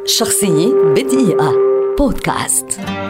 شخصية بدقيقة بودكاست.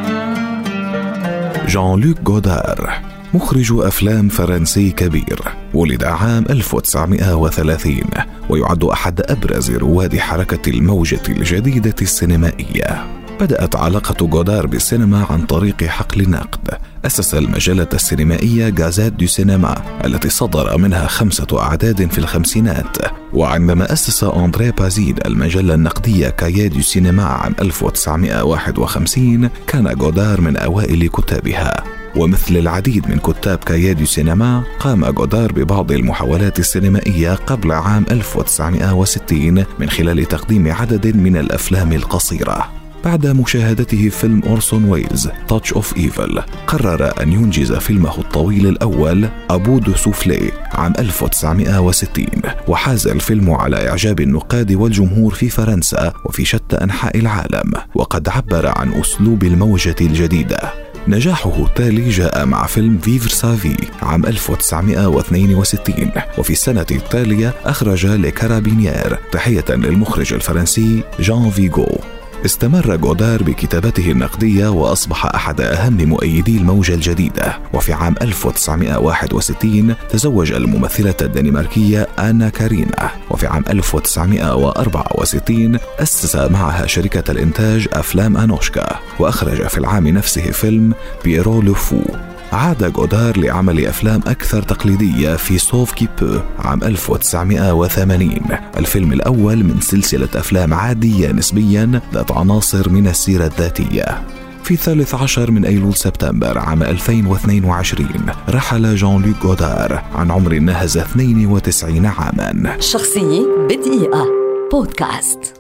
جان لوك غودار مخرج أفلام فرنسي كبير، ولد عام 1930 ويعد أحد أبرز رواد حركة الموجة الجديدة السينمائية. بدأت علاقة غودار بالسينما عن طريق حقل النقد. أسس المجلة السينمائية غازيت دو سينما التي صدر منها 5 أعداد في الخمسينات. وعندما أسس أندري بازين المجلة النقدية كاييه دو سينما عام 1951 كان غودار من أوائل كتابها. ومثل العديد من كتاب كاييه دو سينما قام غودار ببعض المحاولات السينمائية قبل عام 1960 من خلال تقديم عدد من الأفلام القصيرة. بعد مشاهدته فيلم أورسون ويلز تاتش أوف إيفل قرر أن ينجز فيلمه الطويل الأول أبو دو سوفلي عام 1960، وحاز الفيلم على إعجاب النقاد والجمهور في فرنسا وفي شتى أنحاء العالم، وقد عبر عن أسلوب الموجة الجديدة. نجاحه التالي جاء مع فيلم فيفر سافي عام 1962، وفي السنة التالية أخرج لي كارابينيير تحية للمخرج الفرنسي جان فيغو. استمر غودار بكتابته النقدية وأصبح أحد أهم مؤيدي الموجة الجديدة. وفي عام 1961 تزوج الممثلة الدنماركية آنا كارينا. وفي عام 1964 أسس معها شركة الإنتاج أفلام أنوشكا، وأخرج في العام نفسه فيلم بيرو لو فو. عاد غودار لعمل أفلام أكثر تقليدية في سوف كي بو عام 1980، الفيلم الأول من سلسلة أفلام عادية نسبيا ذات عناصر من السيرة الذاتية. في 13 من أيلول سبتمبر عام 2022 رحل جان لوك غودار عن عمر ناهز 92 عاما. شخصية بدقيقة بودكاست.